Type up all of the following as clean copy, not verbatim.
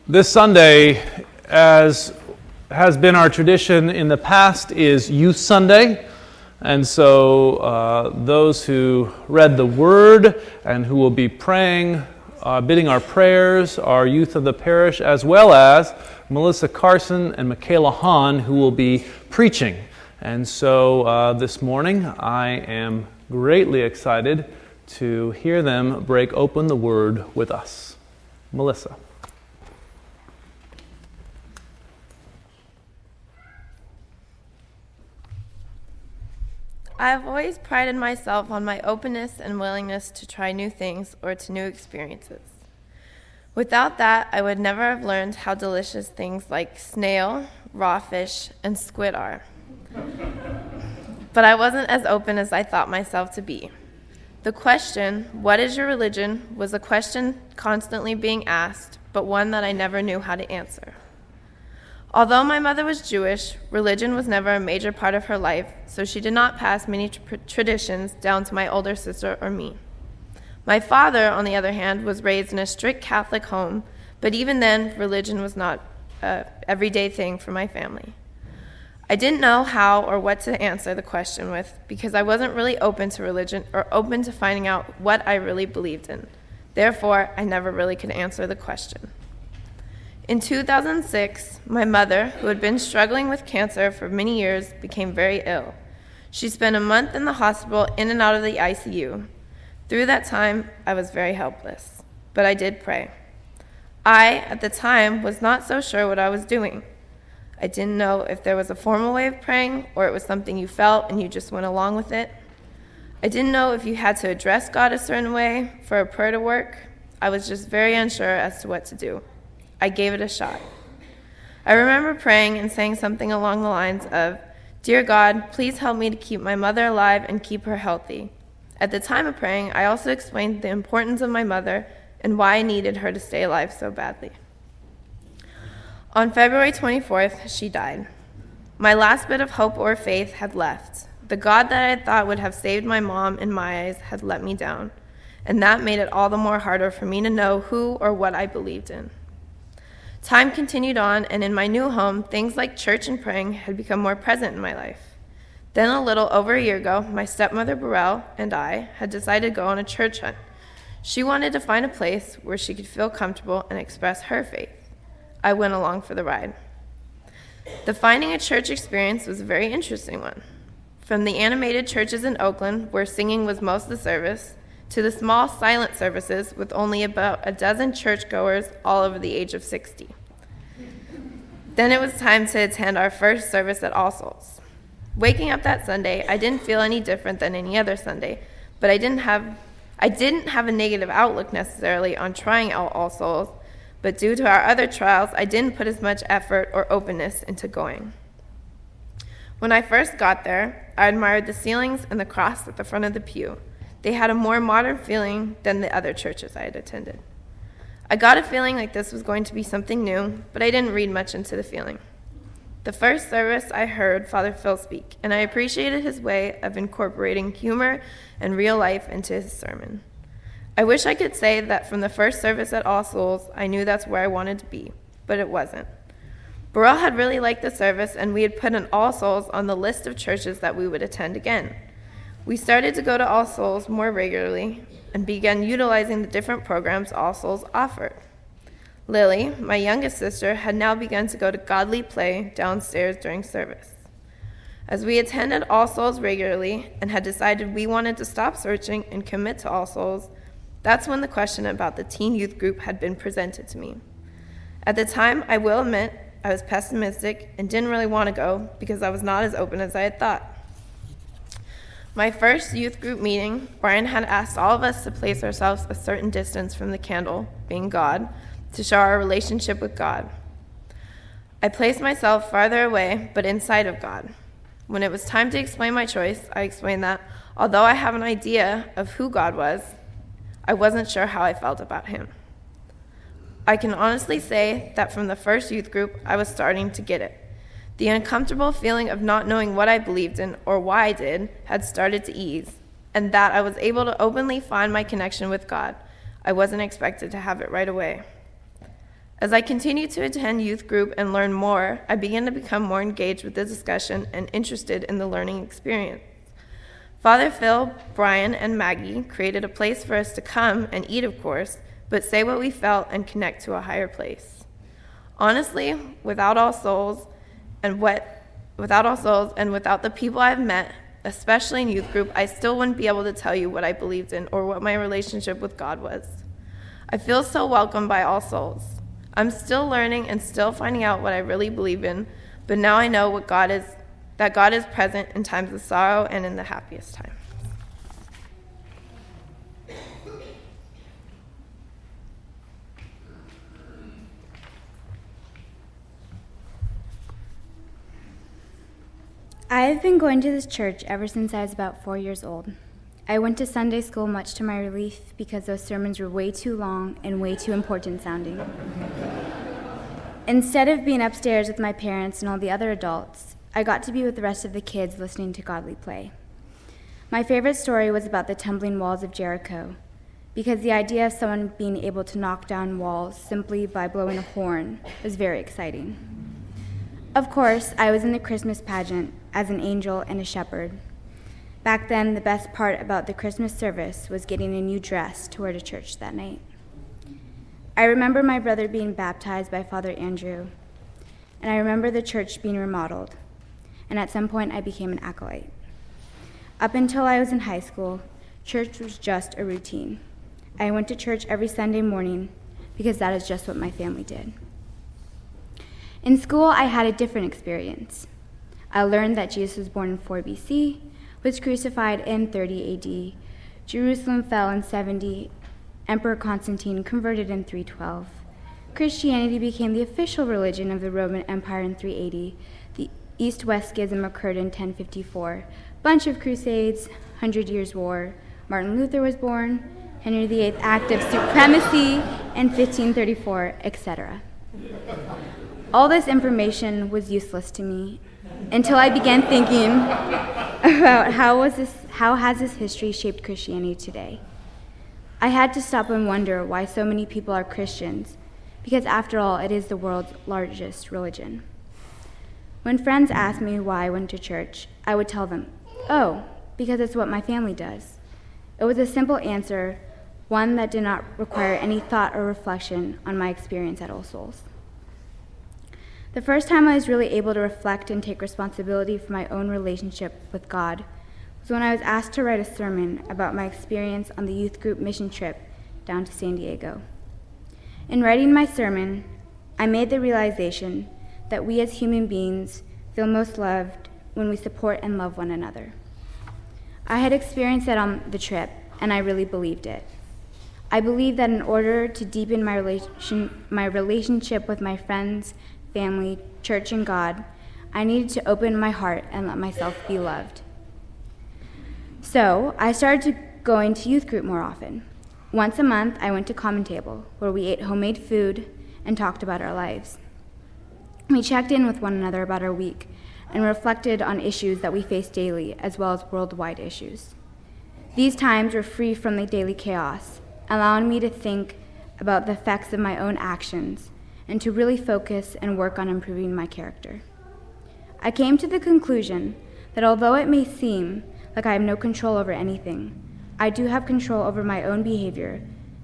This Sunday, as has been our tradition in the past, is Youth Sunday. And so those who read the Word and who will be praying, bidding our prayers, are youth of the parish, as well as Melissa Carson and Michaela Hahn, who will be preaching. And so this morning, I am greatly excited to hear them break open the Word with us. Melissa. I have always prided myself on my openness and willingness to try new things or to new experiences. Without that, I would never have learned how delicious things like snail, raw fish, and squid are. But I wasn't as open as I thought myself to be. The question, "What is your religion?" was a question constantly being asked, but one that I never knew how to answer. Although my mother was Jewish, religion was never a major part of her life, so she did not pass many traditions down to my older sister or me. My father, on the other hand, was raised in a strict Catholic home, but even then, religion was not an everyday thing for my family. I didn't know how or what to answer the question with because I wasn't really open to religion or open to finding out what I really believed in. Therefore, I never really could answer the question. In 2006, my mother, who had been struggling with cancer for many years, became very ill. She spent a month in the hospital in and out of the ICU. Through that time, I was very helpless, but I did pray. I, at the time, was not so sure what I was doing. I didn't know if there was a formal way of praying or it was something you felt and you just went along with it. I didn't know if you had to address God a certain way for a prayer to work. I was just very unsure as to what to do. I gave it a shot. I remember praying and saying something along the lines of, "Dear God, please help me to keep my mother alive and keep her healthy." At the time of praying, I also explained the importance of my mother and why I needed her to stay alive so badly. On February 24th, she died. My last bit of hope or faith had left. The God that I had thought would have saved my mom in my eyes had let me down, and that made it all the more harder for me to know who or what I believed in. Time continued on, and in my new home, things like church and praying had become more present in my life. Then a little over a year ago, my stepmother Burrell and I had decided to go on a church hunt. She wanted to find a place where she could feel comfortable and express her faith. I went along for the ride. The finding a church experience was a very interesting one. From the animated churches in Oakland, where singing was most of the service, to the small silent services with only about a dozen churchgoers all over the age of 60. Then it was time to attend our first service at All Souls. Waking up that Sunday, I didn't feel any different than any other Sunday, but I didn't have a negative outlook necessarily on trying out All Souls, but due to our other trials, I didn't put as much effort or openness into going. When I first got there, I admired the ceilings and the cross at the front of the pew. They had a more modern feeling than the other churches I had attended. I got a feeling like this was going to be something new, but I didn't read much into the feeling. The first service, I heard Father Phil speak, and I appreciated his way of incorporating humor and real life into his sermon. I wish I could say that from the first service at All Souls, I knew that's where I wanted to be, but it wasn't. Burrell had really liked the service, and we had put an All Souls on the list of churches that we would attend again. We started to go to All Souls more regularly and began utilizing the different programs All Souls offered. Lily, my youngest sister, had now begun to go to Godly Play downstairs during service. As we attended All Souls regularly and had decided we wanted to stop searching and commit to All Souls, that's when the question about the teen youth group had been presented to me. At the time, I will admit, I was pessimistic and didn't really want to go because I was not as open as I had thought. My first youth group meeting, Brian had asked all of us to place ourselves a certain distance from the candle, being God, to show our relationship with God. I placed myself farther away, but inside of God. When it was time to explain my choice, I explained that, although I have an idea of who God was, I wasn't sure how I felt about him. I can honestly say that from the first youth group, I was starting to get it. The uncomfortable feeling of not knowing what I believed in or why I did had started to ease, and that I was able to openly find my connection with God. I wasn't expected to have it right away. As I continued to attend youth group and learn more, I began to become more engaged with the discussion and interested in the learning experience. Father Phil, Brian, and Maggie created a place for us to come and eat, of course, but say what we felt and connect to a higher place. Honestly, without All Souls and without the people I've met, especially in youth group, I still wouldn't be able to tell you what I believed in or what my relationship with God was. I feel so welcomed by All Souls. I'm still learning and still finding out what I really believe in, but now I know that God is present in times of sorrow and in the happiest times. I have been going to this church ever since I was about 4 years old. I went to Sunday school much to my relief because those sermons were way too long and way too important sounding. Instead of being upstairs with my parents and all the other adults, I got to be with the rest of the kids listening to godly play. My favorite story was about the tumbling walls of Jericho, because the idea of someone being able to knock down walls simply by blowing a horn was very exciting. Of course, I was in the Christmas pageant as an angel and a shepherd. Back then, the best part about the Christmas service was getting a new dress to wear to church that night. I remember my brother being baptized by Father Andrew, and I remember the church being remodeled, and at some point I became an acolyte. Up until I was in high school, church was just a routine. I went to church every Sunday morning because that is just what my family did. In school, I had a different experience. I learned that Jesus was born in 4 BC, was crucified in 30 AD, Jerusalem fell in 70, Emperor Constantine converted in 312, Christianity became the official religion of the Roman Empire in 380, the East-West Schism occurred in 1054, bunch of crusades, 100 Years' War, Martin Luther was born, Henry VIII Act of Supremacy in 1534, etc. All this information was useless to me until I began thinking about how has this history shaped Christianity today. I had to stop and wonder why so many people are Christians, because after all, it is the world's largest religion. When friends asked me why I went to church, I would tell them, "Oh, because it's what my family does." It was a simple answer, one that did not require any thought or reflection on my experience at All Souls. The first time I was really able to reflect and take responsibility for my own relationship with God was when I was asked to write a sermon about my experience on the youth group mission trip down to San Diego. In writing my sermon, I made the realization that we as human beings feel most loved when we support and love one another. I had experienced that on the trip, and I really believed it. I believed that in order to deepen my relationship with my friends, family, church, and God, I needed to open my heart and let myself be loved. So I started going to youth group more often. Once a month, I went to Common Table, where we ate homemade food and talked about our lives. We checked in with one another about our week and reflected on issues that we face daily, as well as worldwide issues. These times were free from the daily chaos, allowing me to think about the effects of my own actions and to really focus and work on improving my character. I came to the conclusion that although it may seem like I have no control over anything, I do have control over my own behavior.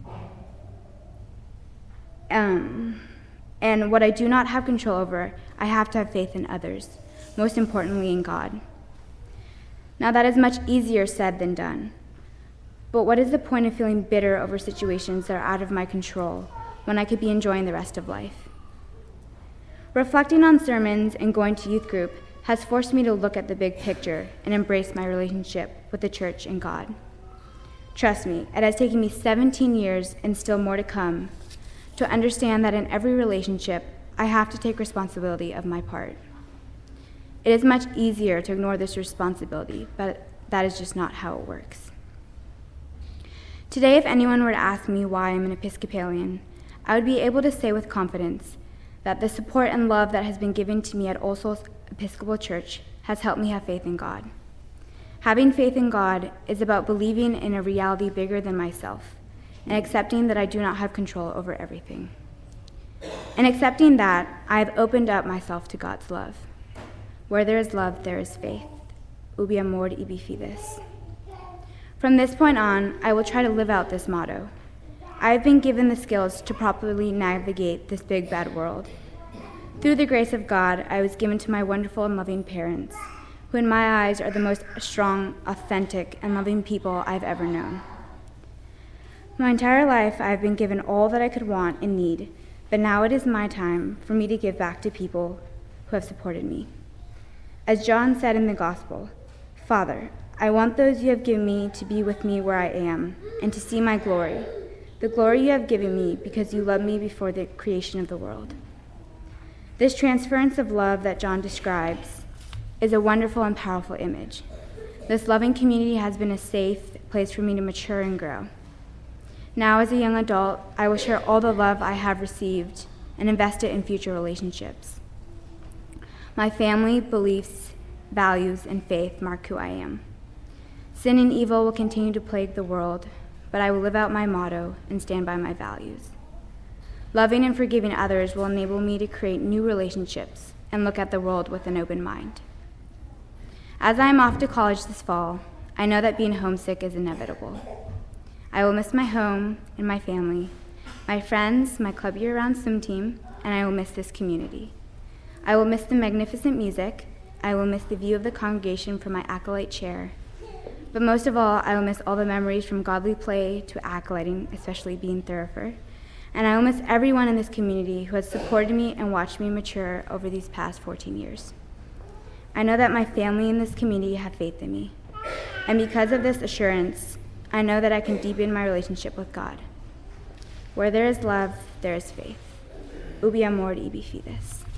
And what I do not have control over, I have to have faith in others, most importantly in God. Now that is much easier said than done. But what is the point of feeling bitter over situations that are out of my control when I could be enjoying the rest of life? Reflecting on sermons and going to youth group has forced me to look at the big picture and embrace my relationship with the church and God. Trust me, it has taken me 17 years and still more to come to understand that in every relationship, I have to take responsibility of my part. It is much easier to ignore this responsibility, but that is just not how it works. Today, if anyone were to ask me why I'm an Episcopalian, I would be able to say with confidence that the support and love that has been given to me at All Souls Episcopal Church has helped me have faith in God. Having faith in God is about believing in a reality bigger than myself and accepting that I do not have control over everything. In accepting that, I have opened up myself to God's love. Where there is love, there is faith. Ubi amor, ibi fides. From this point on, I will try to live out this motto. I have been given the skills to properly navigate this big, bad world. Through the grace of God, I was given to my wonderful and loving parents, who in my eyes are the most strong, authentic, and loving people I've ever known. My entire life, I have been given all that I could want and need, but now it is my time for me to give back to people who have supported me. As John said in the Gospel, "Father, I want those you have given me to be with me where I am, and to see my glory, the glory you have given me because you loved me before the creation of the world." This transference of love that John describes is a wonderful and powerful image. This loving community has been a safe place for me to mature and grow. Now, as a young adult, I will share all the love I have received and invest it in future relationships. My family, beliefs, values, and faith mark who I am. Sin and evil will continue to plague the world, but I will live out my motto and stand by my values. Loving and forgiving others will enable me to create new relationships and look at the world with an open mind. As I am off to college this fall, I know that being homesick is inevitable. I will miss my home and my family, my friends, my club year-round swim team, and I will miss this community. I will miss the magnificent music. I will miss the view of the congregation from my acolyte chair. But most of all, I will miss all the memories from godly play to acolyting, especially being Thurifer. And I will miss everyone in this community who has supported me and watched me mature over these past 14 years. I know that my family in this community have faith in me. And because of this assurance, I know that I can deepen my relationship with God. Where there is love, there is faith. Ubi amor, ibi fides.